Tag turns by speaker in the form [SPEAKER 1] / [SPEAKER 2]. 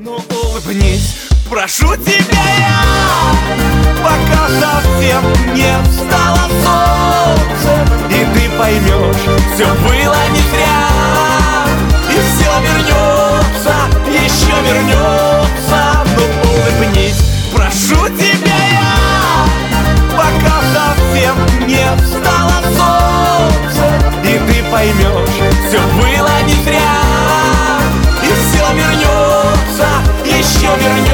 [SPEAKER 1] Ну улыбнись, прошу тебя я, пока совсем не встало солнце, и ты поймешь, все было не зря, и все вернется, еще вернется. Ну улыбнись, прошу тебя я, пока совсем не встало солнце, и ты поймешь, все было не зря, и все вернется, еще вернется.